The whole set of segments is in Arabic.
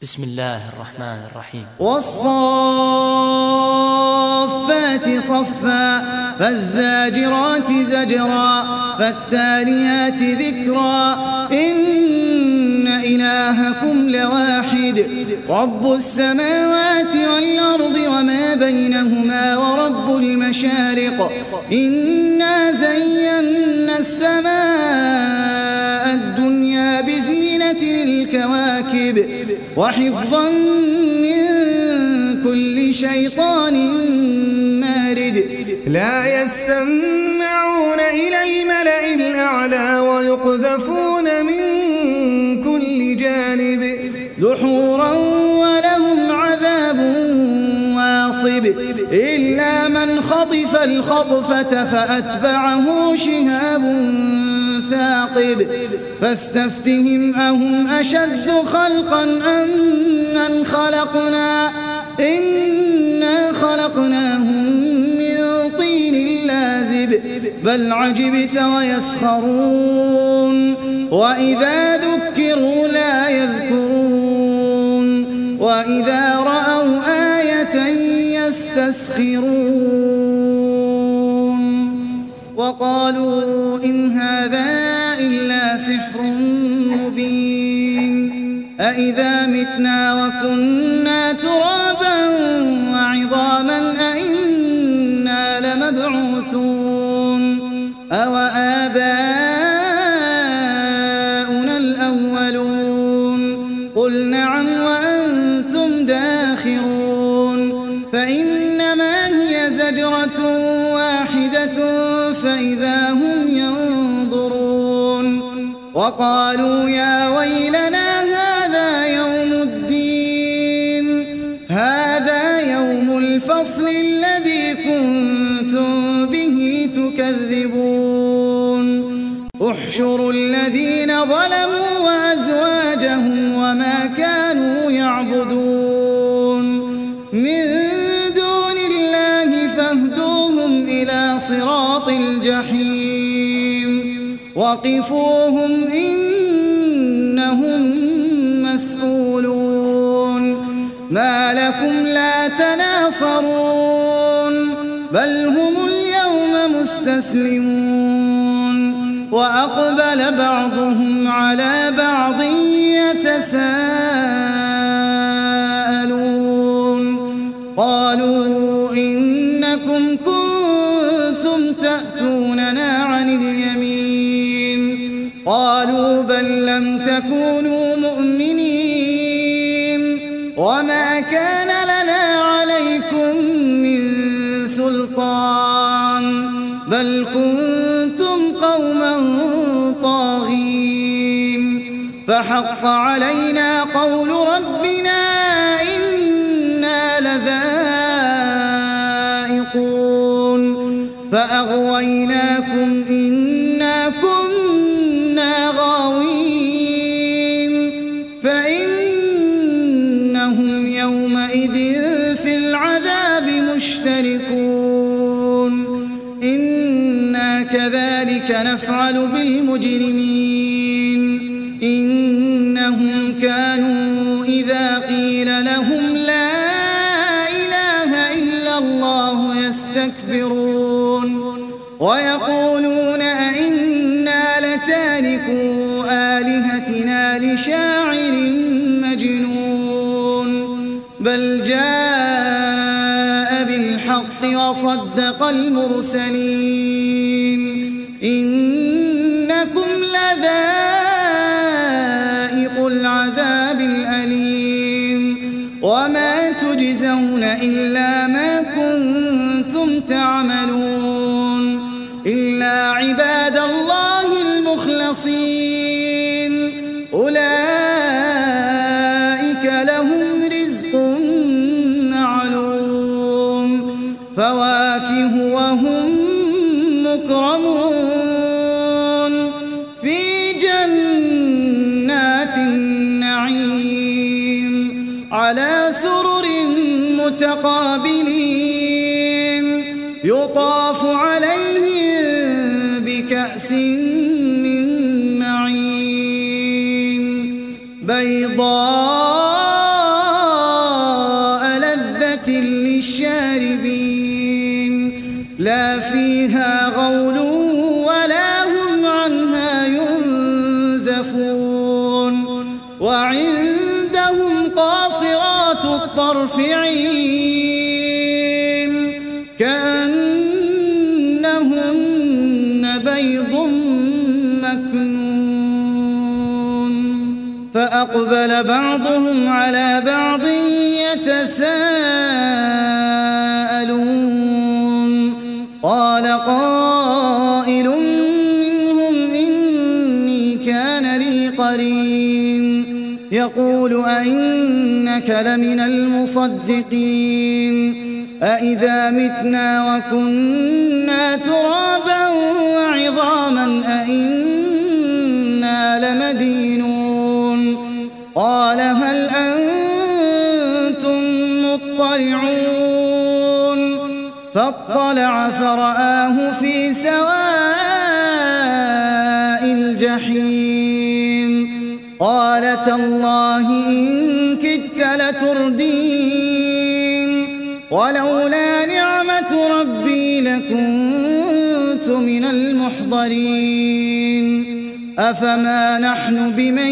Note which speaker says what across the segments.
Speaker 1: بسم الله الرحمن الرحيم.
Speaker 2: والصافات صفا فالزاجرات زجرا فالتاليات ذكرا إن إلهكم لواحد رب السماوات والأرض وما بينهما ورب المشارق إنا زينا السماء الدنيا بزينة الكواكب وحفظا من كل شيطان مارد لا يسمعون إلى الملأ الأعلى ويقذفون من كل جانب دحورا ولهم عذاب واصب إلا من خطف الخطفة فأتبعه شهاب ثاقب فاستفتهم أهم أشد خلقا أم من خلقنا إنا خلقناهم من طين لازب بل عجبت ويسخرون وإذا ذكروا لا يذكرون وإذا رأوا آية يستسخرون وقالوا إن هذا إلا سحر مبين أإذا متنا وكنا ترابا وعظاما أإنا لمبعوثون أوآباؤنا الأولون قل نعم وأنتم داخرون فإنما هي زجرة واحدة فإذا هم ينظرون وقالوا يا ويلنا هذا يوم الدين هذا يوم الفصل الذي كنتم به تكذبون احشروا الذين ظلموا وأزواجهم وما كانوا يعبدون من دون الله فاهدوهم إلى صراط الجحيم وقفوهم إنهم مسؤولون ما لكم لا تناصرون بل هم اليوم مستسلمون وأقبل بعضهم على بعض يتساءلون قالوا إنكم كنتم تأتوننا عن اليمين قالوا بل لم تكونوا مؤمنين وما كان لنا عليكم من سلطان بل كنتم قوما طاغين فحق علينا قول ربنا إنا لذائقون فأغويناكم إنا كنا غاوين فإنهم يومئذ في العذاب مشتركون إنا كذلك نفعل بالمجرمين إنهم كانوا إذا قيل لهم لا إله إلا الله يستكبرون ويقولون أئنا لتاركو آلهتنا لشاعر مجنون بل جاء بالحق وصدق المرسلين إنكم لذائق العذاب الأليم وما تجزون إلا ما كنتم تعملون إلا عباد الله المخلصين أولئك لهم رزق معلوم فواكه وهم مكرمون في جنات النعيم على سرر متقابلين يطاف عليهم بكأس من معين بيضاء الطرف عين كأنهن بيض مكنون فأقبل بعضهم على بعض يتساءلون قال قائل منهم إني كان لي قرين يقول أئنك لمن المصدقين أئذا متنا وكنا ترابا وعظاما أئنا لمدينون قال هل أنتم مطلعون فاطلع فرآه في سواء الجحيم قال تالله إن كدت لتردين ولولا نعمة ربي لكنت من المحضرين أفما نحن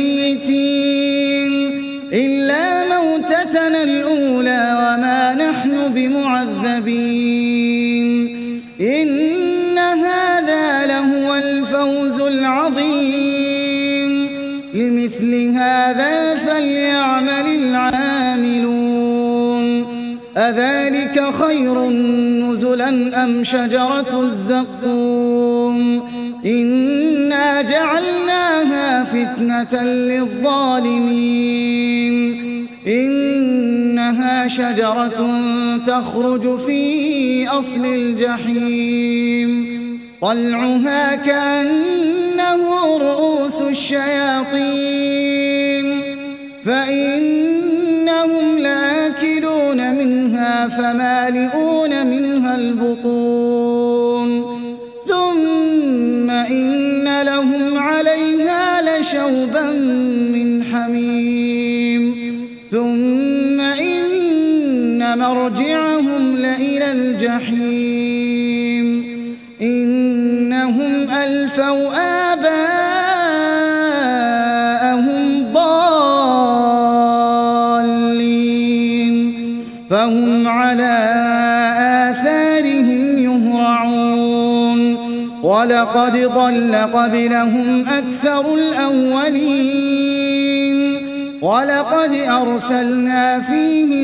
Speaker 2: بميتين إلا موتتنا الأولى وما نحن بمعذبين إن هذا لهو الفوز العظيم لمثل هذا فليعمل العاملون أذلك خير نزلا أم شجرة الزقوم إنا جعلناها فتنة للظالمين إنها شجرة تخرج في أصل الجحيم طلعها كأنه رؤوس الشياطين فإنهم لآكلون منها فمالئون منها البطون ثم إن لهم عليها لشوبا من حميم ثم إن مرجعهم لإلى الجحيم إنهم ألفوا آباءهم ضالين فهم على آثارهم يهرعون ولقد ضل قبلهم أكثر الأولين ولقد أرسلنا فيهم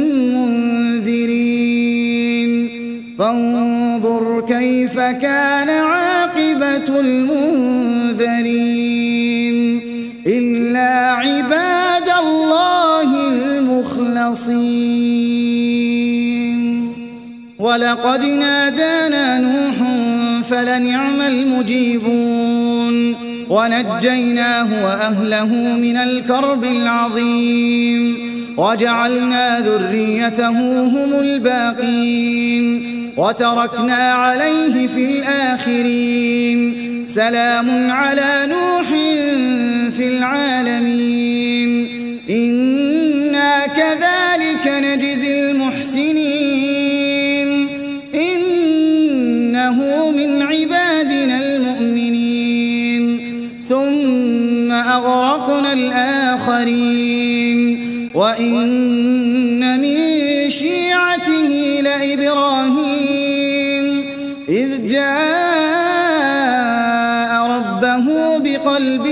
Speaker 2: منذرين فانظر كيف كان عاقبة المنذرين إلا عباد الله المخلصين ولقد نادانا نوح فلنعم المجيبون ونجيناه وأهله من الكرب العظيم وجعلنا ذريته هم الباقين وتركنا عليه في الآخرين سلام على نوح في العالمين إنا كذلك نجزي المحسنين إنه من عبادنا المؤمنين ثم أغرقنا الآخرين وإن من شيعته لإبراهيم إذ جاء ربه بقلب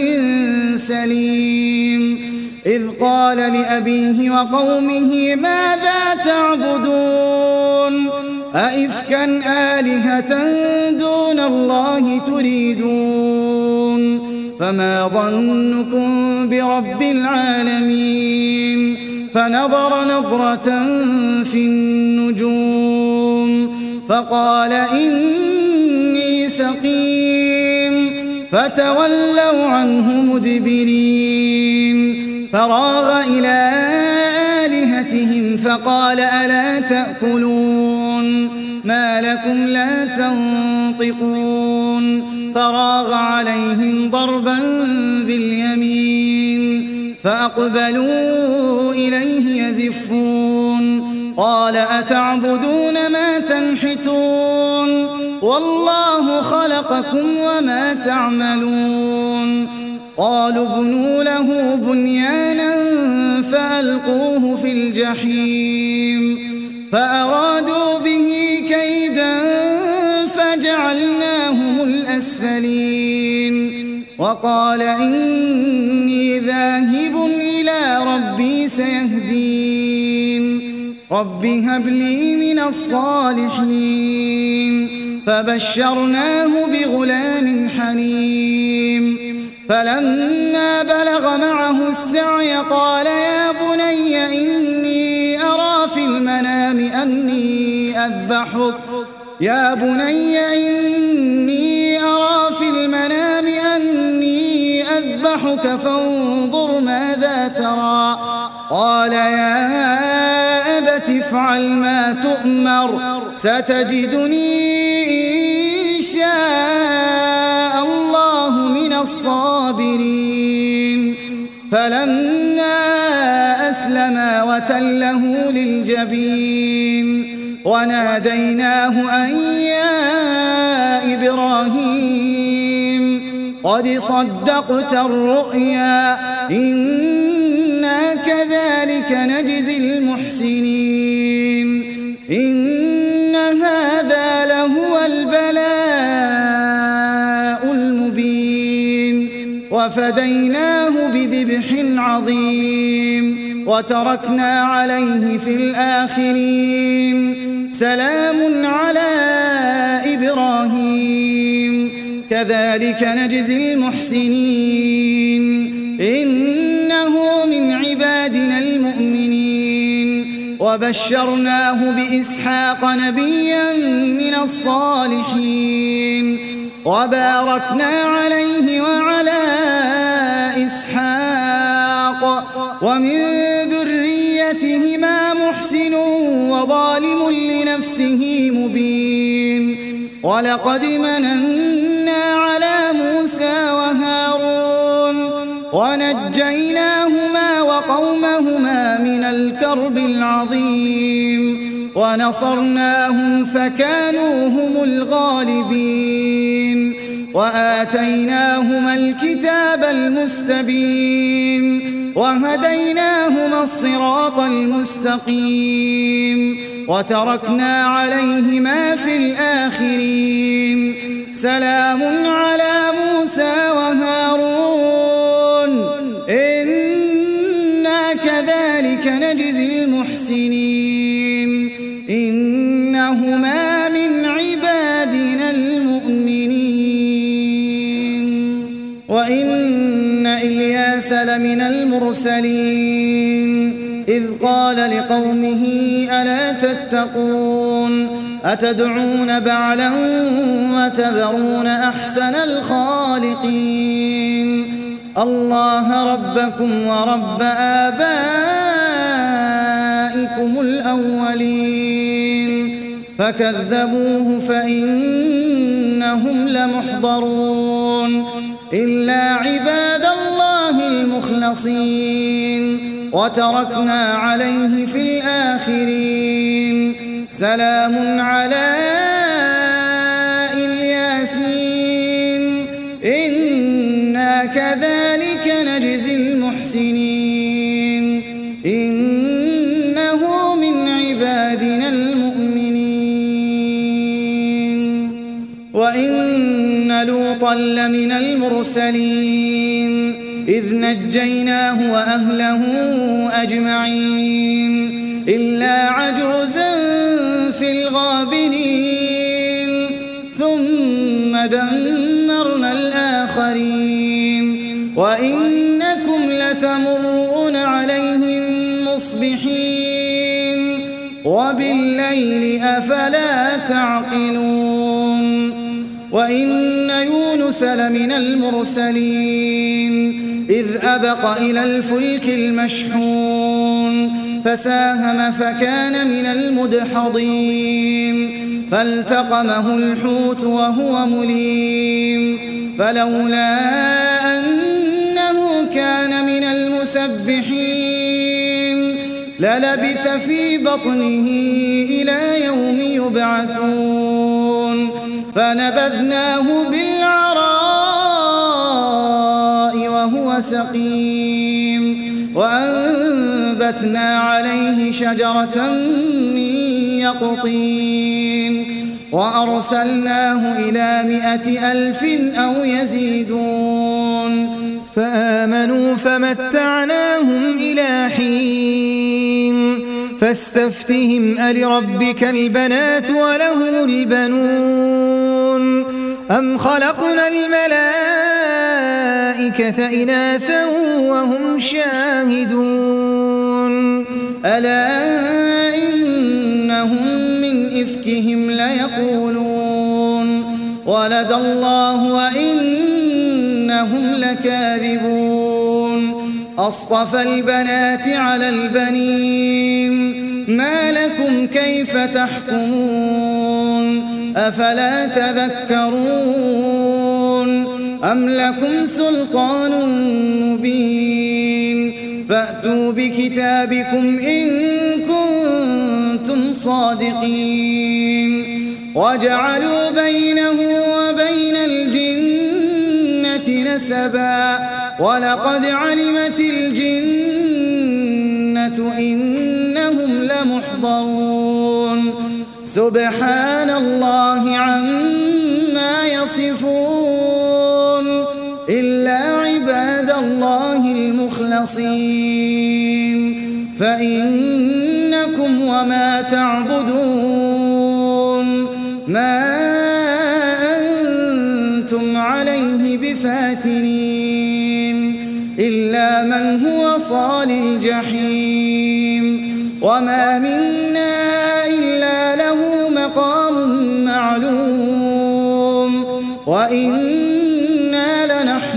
Speaker 2: سليم إذ قال لأبيه وقومه ماذا تعبدون أئفكا آلهة دون الله تريدون فما ظنكم برب العالمين فنظر نظرة في النجوم فقال إني سقيم فتولوا عنه مدبرين فراغ إلى آلهتهم فقال ألا تأكلون ما لكم لا تنطقون فراغ عليهم ضربا باليمين فأقبلوا إليه يزفون قال أتعبدون ما تنحتون والله خلقكم وما تعملون قالوا ابنوا له بنيانا فألقوا فألقوه في الجحيم فأرادوا به كيدا فجعلناهم الأسفلين وقال إني ذاهب إلى ربي سيهدين رب هب لي من الصالحين فبشرناه بغلام حليم فلما بلغ معه السعي قال يا بني إني أرى في المنام أني أذبحك فانظر ماذا ترى قال يا أبت افعل ما تؤمر ستجدني إن شاء الله من الصابرين فلما أسلما وتله للجبين وناديناه أن يا إبراهيم قد صدقت الرؤيا إنا كذلك نجزي المحسنين إن هذا لهو البلاء المبين وفديناه بذبح عظيم وتركنا عليه في الآخرين سلام على إبراهيم كذلك نجزي المحسنين إنه من عبادنا المؤمنين وبشرناه بإسحاق نبيا من الصالحين وباركنا عليه وعلى إسحاق ومن ذريتهما محسن وظالم لنفسه مبين ولقد مننا على موسى وهارون ونجيناهما وقومهما من الكرب العظيم ونصرناهم فكانوا هم الغالبين وآتيناهما الكتاب المستبين وهديناهما الصراط المستقيم وتركنا عليهما في الآخرين سلام على موسى وهارون إنا كذلك نجزي المحسنين إنهما من عبادنا المؤمنين وإن إلياس لمن المرسلين إذ قال لقومه ألا تتقون أتدعون بعلا وتذرون أحسن الخالقين الله ربكم ورب آبائكم الأولين فكذبوه فإنهم لمحضرون إلا عباد الله المخلصين وتركنا عليه في الآخرين سلام على الياسين إنا كذلك نجزي المحسنين إنه من عبادنا المؤمنين وإن لوطا لمن المرسلين إذ نجيناه وأهله أجمعين إلا عجوزا في الغابرين ثم دمرنا الآخرين وإنكم لتمرون عليهم مصبحين وبالليل أفلا تعقلون وإن يونس لمن المرسلين إذ أبق إلى الفلك المشحون فساهم فكان من المدحضين فالتقمه الحوت وهو مليم فلولا أنه كان من المسبحين للبث في بطنه إلى يوم يبعثون فنبذناه بالعراء وهو سقيم وأنبتنا فأنبتنا عليه شجرة من يقطين وأرسلناه إلى 100,000 أو يزيدون
Speaker 3: فآمنوا فمتعناهم إلى حين فاستفتهم ألربك البنات ولهم البنون أم خلقنا الملائكة إناثا وهم شاهدون
Speaker 2: ألا إنهم من إفكهم ليقولون ولد الله وإنهم لكاذبون أصطفى البنات على البنين ما لكم كيف تحكمون أفلا تذكرون أم لكم سلطان مبين فأتوا بكتابكم إن كنتم صادقين وجعلوا بينه وبين الجنة نسبا ولقد علمت الجنة إنهم لمحضرون سبحان الله عما يصفون إلا عباد الله المخلصين فإنكم وما تعبدون ما أنتم عليه بفاتنين إلا من هو صال الجحيم وما منا إلا له مقام معلوم وإنا لنحن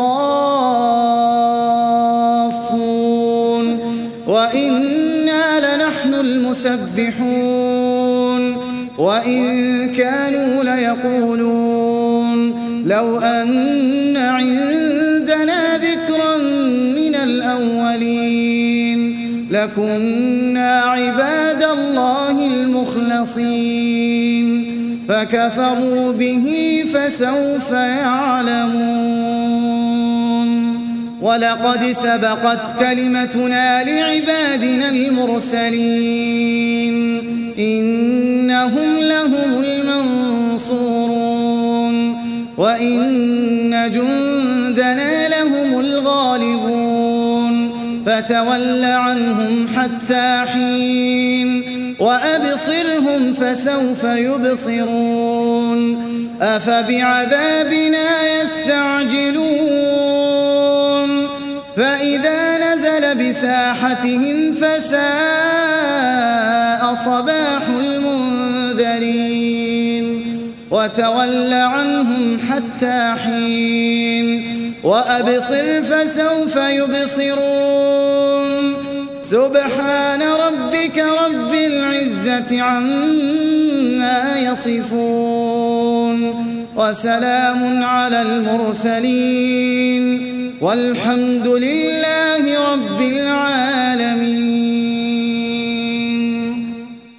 Speaker 2: الصافون وإنا لنحن المسبحون وإن كانوا ليقولون لو أن عندنا ذكرا من الأولين لكنا عباد الله المخلصين فكفروا به فسوف يعلمون ولقد سبقت كلمتنا لعبادنا المرسلين إنهم لهم المنصورون وإن جندنا لهم الغالبون فتول عنهم حتى حين وأبصرهم فسوف يبصرون أفبعذابنا يستعجلون فإذا نزل بساحتهم فساء صباح المنذرين وتول عنهم حتى حين وأبصر فسوف يبصرون سبحان ربك رب العزة عما يصفون وسلام على المرسلين والحمد لله رب العالمين.